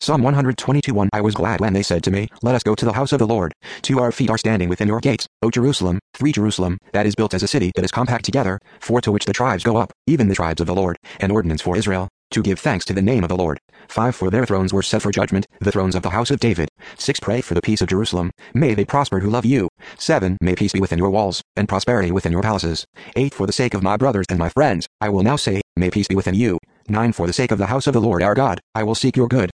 Psalm 122:1 I was glad when they said to me, Let us go to the house of the Lord. 2 Our feet are standing within your gates, O Jerusalem. 3 Jerusalem, that is built as a city that is compact together. 4 To which the tribes go up, even the tribes of the Lord, an ordinance for Israel, to give thanks to the name of the Lord. 5 For their thrones were set for judgment, the thrones of the house of David. 6 Pray for the peace of Jerusalem. May they prosper who love you. 7 May peace be within your walls, and prosperity within your palaces. 8 For the sake of my brothers and my friends, I will now say, May peace be within you. 9 For the sake of the house of the Lord our God, I will seek your good.